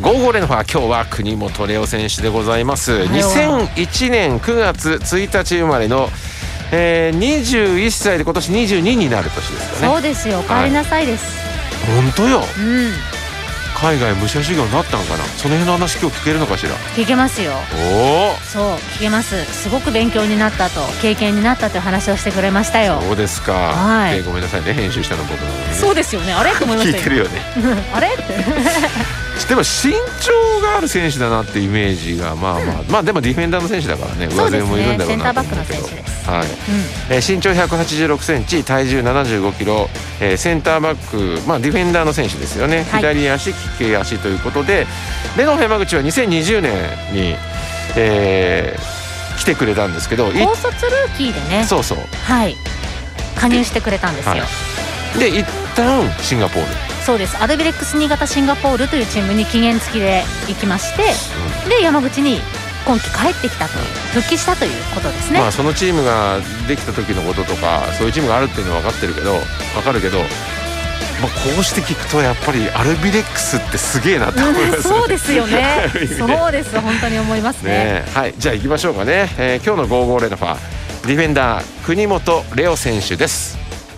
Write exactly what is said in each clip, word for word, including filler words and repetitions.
ゴーゴーレンファー、今日は国本レオ選手でございます。にせんいちねんくがつついたち生まれの、えー、にじゅういっさいで今年にじゅうにになる年ですかね。 そうですよ、お帰りなさいです、 はい、本当よ、 うん、 海外武者修行になったんかな。その辺の話今日聞けるのかしら。 聞けますよ。 おお、 そう聞けます。すごく勉強になったと、経験になったという話をしてくれましたよ。 そうですか、はい、えー、ごめんなさいね、編集したの僕なのに、ね、 そうですよね、あれと思いました聞いてるよねあれってでも身長がある選手だなってイメージがまあまあ、うん、まあでもディフェンダーの選手だからね、上背もいるんだろうなと思うけど、はい、うん、えー、身長ひゃくはちじゅうろくセンチ、体重ななじゅうごキロ、えー、センターバック、まあディフェンダーの選手ですよね、はい、左足利き足ということで、レノフ山口はにせんにじゅうねんに、えー、来てくれたんですけど、 高卒ルーキーでね、 そうそう、 はい、加入してくれたんですよ、はい、で一旦シンガポール、 そうです、アルビレックス新潟シンガポールというチームに期限付きで行きまして、うん、で山口に今季帰ってきたという、復帰したということですね。 まあそのチームができた時のこととか、そういうチームがあるっていうのは分かってるけど分かるけど、まあ、こうして聞くとやっぱりアルビレックスってすげえなって思いますね。 そうですよねそうです、本当に思います ね, ね。 はい、じゃあ行きましょうかね、えー、今日のゴーゴーレノファー、ディフェンダー国本レオ選手です。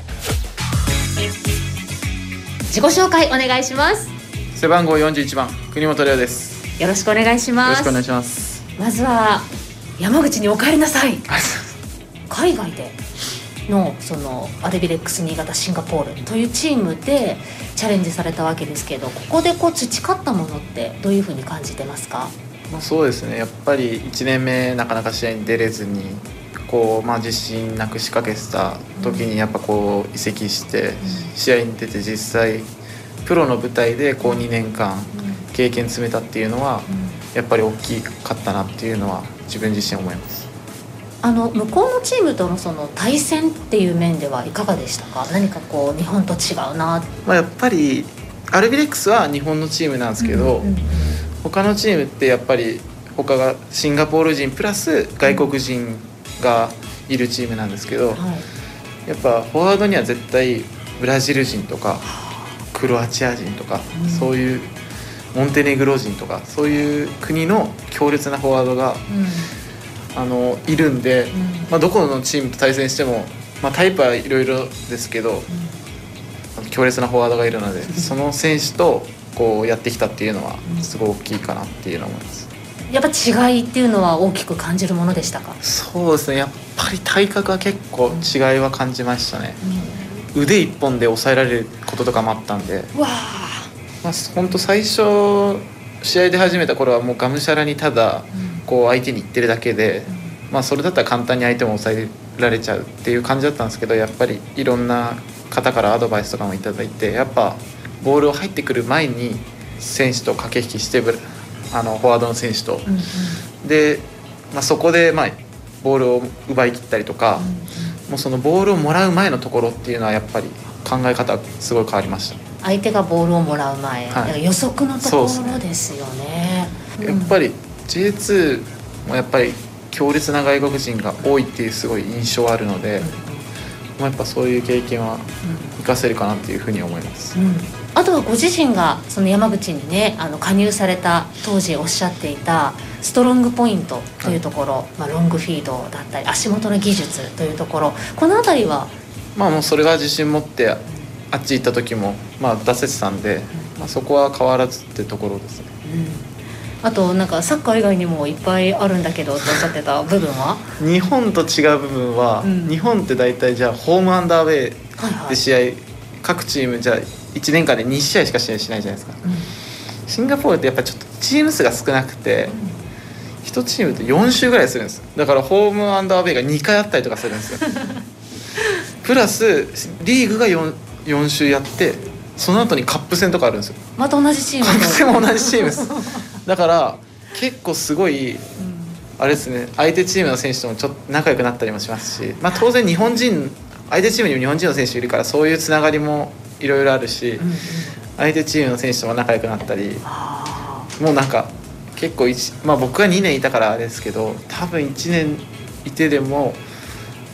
自己紹介お願いします。 背番号よんじゅういちばん国本レオです。 よろしくお願いします。 よろしくお願いします。 まずは山口にお帰りなさい海外でのそのアルビレックス新潟シンガポールというチームでチャレンジされたわけですけど、ここでこう培ったものってどういうふうに感じてますか？ まあ、そうですね、やっぱりいちねんめなかなか試合に出れずにこう、まあ、自信なくしかけてた時にやっぱこう移籍して試合に出て、実際プロの舞台でこうにねんかん経験積めたっていうのはやっぱり大きかったなっていうのは自分自身思います。 あの向こうのチームとのその対戦っていう面ではいかがでしたか？何かこう日本と違うな、 まあ、やっぱりアルビレックスは日本のチームなんですけど、うんうんうん、他のチームってやっぱり他がシンガポール人プラス外国人がいるチームなんですけど、はい、やっぱフォワードには絶対ブラジル人とかクロアチア人とか、うん、そういうモンテネグロ人とかそういう国の強烈なフォワードが、うん、あのいるんで、うん、まあ、どこのチームと対戦しても、まあ、タイプはいろいろですけど、うん、強烈なフォワードがいるので、その選手とこうやってきたっていうのはすごい大きいかなっていうのを思います。 やっぱ違いっていうのは大きく感じるものでしたか？ そうですね、やっぱり体格は結構違いは感じましたね、うん、腕一本で抑えられることとかもあったんで、 わまあ、本当最初試合で始めた頃はもうがむしゃらにただこう相手にいってるだけで、うん、まあ、それだったら簡単に相手も抑えられちゃうっていう感じだったんですけど、やっぱりいろんな方からアドバイスとかもいただいて、やっぱボールを入ってくる前に選手と駆け引きしてあのフォワードの選手と、うんうん、で、まあ、そこでまあボールを奪い切ったりとか、うんうん、もうそのボールをもらう前のところっていうのはやっぱり考え方すごい変わりました。 相手がボールをもらう前、はい、だから予測のところですよね。 うん、やっぱり ジェイツー もやっぱり強烈な外国人が多いっていうすごい印象あるので、うんうん、もうやっぱそういう経験は活かせるかなっていうふうに思います。 うん、あとはご自身がその山口にね、あの加入された当時おっしゃっていたストロングポイントというところ、はい、まあ、ロングフィードだったり足元の技術というところ、このあたりはまあもうそれが自信持ってあっち行った時もまあ出せてたんで、うん、まあ、そこは変わらずってところですね。 うん、あとなんかサッカー以外にもいっぱいあるんだけどとおっしゃってた部分は日本と違う部分は、うん、日本って大体じゃあホームアンダーウェイで試合、はいはい、各チームじゃあいちねんかんでにしあいしか試合しないじゃないですか。うん、シンガポールってやっぱちょっとチーム数が少なくて、うん、いちチームってよん週ぐらいするんです。だからホームアンダーウェイがにかいあったりとかするんですよプラスリーグが 4, 4週やって、その後にカップ戦とかあるんですよ。 また同じチームカップ戦も同じチームですだから結構すごい、うん、あれですね、相手チームの選手ともちょっと仲良くなったりもしますし、まあ、当然日本人相手チームにも日本人の選手いるからそういうつながりもいろいろあるし、うんうん、相手チームの選手とも仲良くなったり、もうなんか結構、まあ、僕はにねんいたからあれですけど、多分いちねんいてでも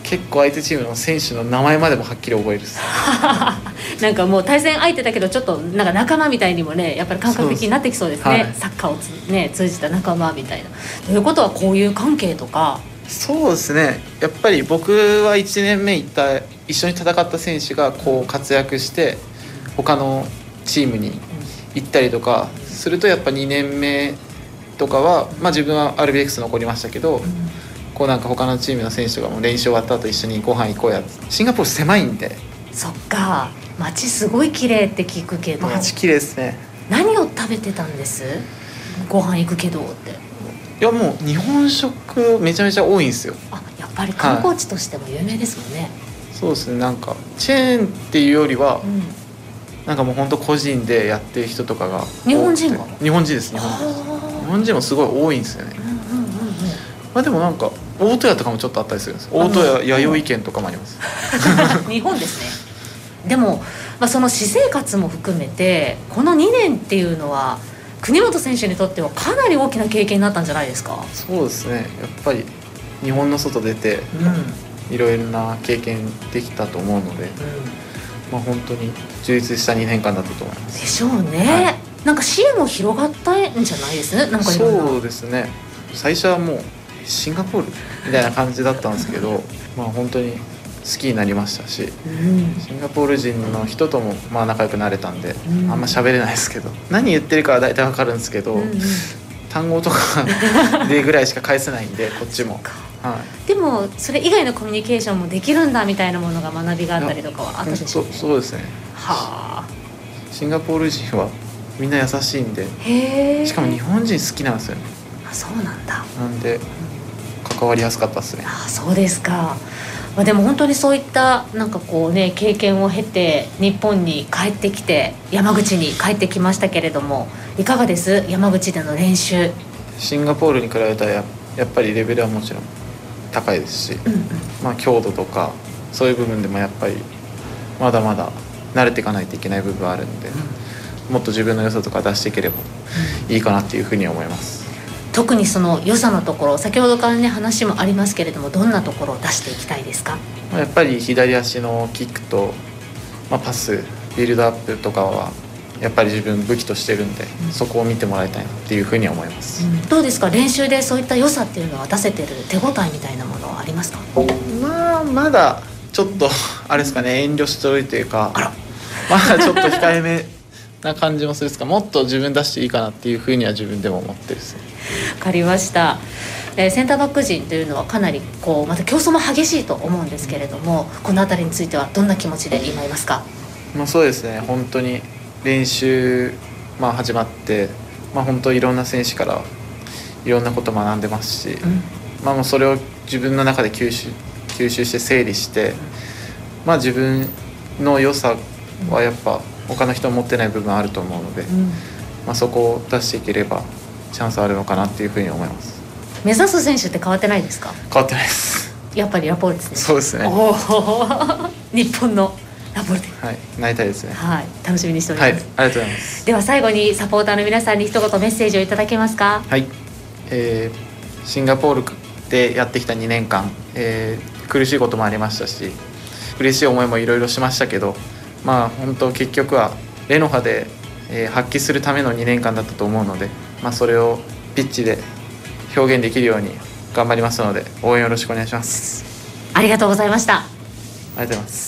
結構相手チームの選手の名前までもはっきり覚えるですなんかもう対戦相手だけどちょっとなんか仲間みたいにもねやっぱり感覚的になってきそうですね、はい、サッカーをつ、ね、通じた仲間みたいな。ということはこういう関係とか。 そうですね、やっぱり僕はいちねんめ行った一緒に戦った選手がこう活躍して他のチームに行ったりとかするとやっぱにねんめとかは、まあ、自分は アールビーエックス 残りましたけど、うん、こうなんか他のチームの選手がもう練習終わった後一緒にご飯行こうや。シンガポール狭いんで。 そっか、街すごい綺麗って聞くけど。 街綺麗ですね。 何を食べてたんです？ご飯行くけどって。 いやもう日本食めちゃめちゃ多いんですよ。 あ、やっぱり観光地としても有名ですもんね、はい、 そうですね。なんかチェーンっていうよりは、うん、なんかもう本当個人でやってる人とかが。 日本人が？ 日本人です。日本人です。日本人もすごい多いんですよね、うんうんうんうん。まあ、でもなんか大戸屋とかもちょっとあったりするんです。大戸屋弥生県とかもあります日本ですね。でも、まあ、その私生活も含めてこのにねんっていうのは国本選手にとってはかなり大きな経験になったんじゃないですか？ そうですね、やっぱり日本の外出て、うん、いろいろな経験できたと思うので、うん、まあ、本当に充実したにねんかんだったと思います。 でしょうね、はい、なんか視野も広がったんじゃないですね。なんかいろんな。 そうですね、最初はもうシンガポールみたいな感じだったんですけどまあ本当に好きになりましたし、うん、シンガポール人の人ともまあ仲良くなれたんで、うん、あんま喋れないですけど何言ってるかは大体わかるんですけど、うんうん、単語とかでぐらいしか返せないんでこっちも、はい、 でもそれ以外のコミュニケーションもできるんだみたいなものが学びがあったりとかはあったでしょうね。 そ, そうですね、はあ、シンガポール人はみんな優しいんで、へしかも日本人好きなんですよね。 あ、そうなんだ。 なんで関わりやすかったですね。 あ、そうですか。まあ、でも本当にそういったなんかこうね経験を経て日本に帰ってきて山口に帰ってきましたけれども、いかがです？山口での練習。 シンガポールに比べたら や, やっぱりレベルはもちろん高いですし、うんうん、まあ、強度とかそういう部分でもやっぱりまだまだ慣れていかないといけない部分はあるんで、うん、もっと自分の良さとか出していければいいかなっていうふうに思います。 特にその良さのところ、先ほどからね話もありますけれども、どんなところを出していきたいですか？ やっぱり左足のキックと、まあ、パスビルドアップとかはやっぱり自分武器としてるんで、うん、そこを見てもらいたいなっていうふうに思います、うん、 どうですか、練習でそういった良さっていうのは出せてる手応えみたいなものはありますか？ まあまだちょっとあれですかね、遠慮しておいていうか、あらまだちょっと控えめな感じもするんですが、もっと自分出していいかなっていうふうには自分でも思ってるですね。 分かりました。えー、センターバック陣というのはかなりこうまた競争も激しいと思うんですけれども、このあたりについてはどんな気持ちで今いますか？ まあ、そうですね、本当に練習、まあ、始まって、まあ、本当いろんな選手からいろんなこと学んでますし、うん、まあ、もうそれを自分の中で吸収、吸収して整理して、まあ、自分の良さはやっぱ他の人は持ってない部分あると思うので、うん、まあ、そこを出していければチャンスあるのかなっていうふうに思います。 目指す選手って変わってないですか？ 変わってないです。 やっぱりラポルテですね。 そうですね。 お日本のラポルテ、 はい、なりたいですね。 はい、楽しみにしております。 はい、ありがとうございます。 では最後にサポーターの皆さんに一言メッセージをいただけますか？ はい、えー、シンガポールでやってきたにねんかん、えー、苦しいこともありましたし嬉しい思いもいろいろしましたけど、まあ本当結局はレノファで、えー、発揮するためのにねんかんだったと思うので、まあ、それをピッチで表現できるように頑張りますので応援よろしくお願いします。 ありがとうございました。 ありがとうございます。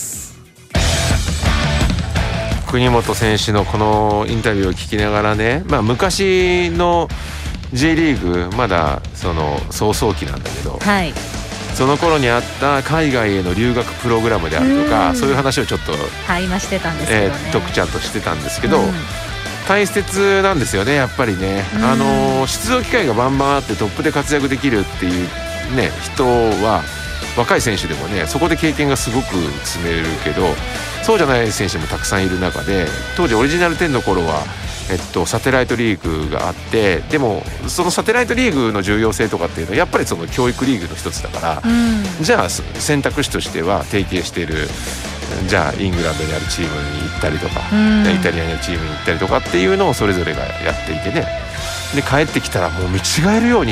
国本選手のこのインタビューを聞きながらね、まあ、昔の J リーグまだその早々期なんだけど、はい、その頃にあった海外への留学プログラムであるとか、そういう話をちょっと、 はい、今してたんですけどね、 えー、徳ちゃんとしてたんですけど、大切なんですよね、やっぱりね、あの出場機会がバンバンあってトップで活躍できるっていう、ね、人は若い選手でもねそこで経験がすごく積めるけど、そうじゃない選手もたくさんいる中で、当時オリジナルテンの頃は、えっと、サテライトリーグがあって、でもそのサテライトリーグの重要性とかっていうのはやっぱりその教育リーグの一つだから、うん、じゃあ選択肢としては提携している、じゃあイングランドにあるチームに行ったりとか、うん、イタリアにあるチームに行ったりとかっていうのをそれぞれがやっていてね、で帰ってきたらもう見違えるように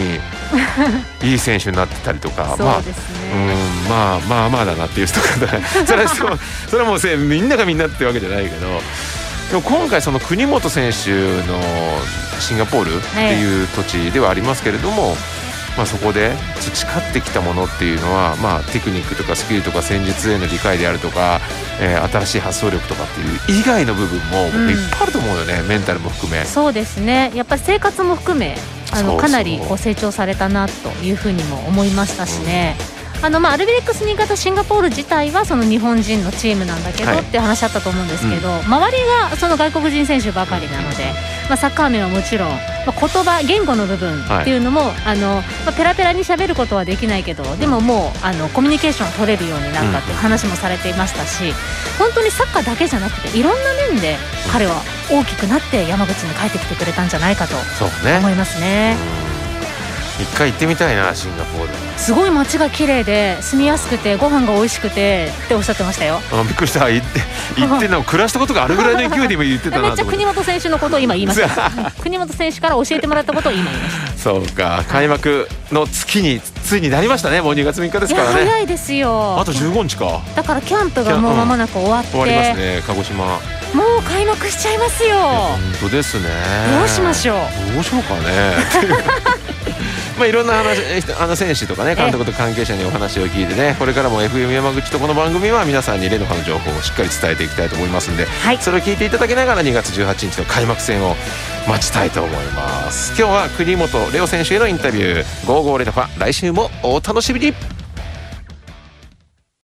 いい選手になってたりとかそうですね、 まあ、うんまあまあまあだなっていう人がそれはそうそれはもうせみんながみんなってわけじゃないけど、でも今回その国本選手のシンガポールっていう土地ではありますけれども、はい、まあ、そこで培ってきたものっていうのは、まあ、テクニックとかスキルとか戦術への理解であるとか、えー、新しい発想力とかっていう以外の部分もいっぱいあると思うよね、うん、メンタルも含め。 そうですね、やっぱり生活も含めあのかなりこう成長されたなというふうにも思いましたしね、うん、あのまあアルビレックス新潟シンガポール自体はその日本人のチームなんだけど、はい、っていう話あったと思うんですけど、うん、周りがその外国人選手ばかりなので、まあ、サッカー面はもちろん、まあ、言葉言語の部分っていうのも、はい、あのまあ、ペラペラに喋ることはできないけどでももうあのコミュニケーションを取れるようになったっていう話もされていましたし、本当にサッカーだけじゃなくていろんな面で彼は大きくなって山口に帰ってきてくれたんじゃないかと思いますね。 一回行ってみたいな、シンガポール。 すごい街が綺麗で住みやすくてご飯が美味しくてっておっしゃってましたよ。 あ、びっくりした。行って行っての暮らしたことがあるぐらいの勢いで今言ってたなと思って。 めっちゃ国本選手のことを今言いました国本選手から教えてもらったことを今言いました。 そうか、開幕の月についになりましたね。もうにがつみっかですからね。 いや早いですよ。 あとじゅうごにちか。 だからキャンプがもう間もなく終わって、うん、 終わりますね。鹿児島もう開幕しちゃいますよ。 本当ですね。 どうしましょうどうしようかねまあいろんな話、あの選手とかね、監督と関係者にお話を聞いてね、これからも エフエム 山口とこの番組は皆さんにレノファの情報をしっかり伝えていきたいと思いますんで、はい、それを聞いていただきながらにがつじゅうはちにちの開幕戦を待ちたいと思います。今日は国本レオ選手へのインタビュー。ゴーゴーレノファ、来週もお楽しみに。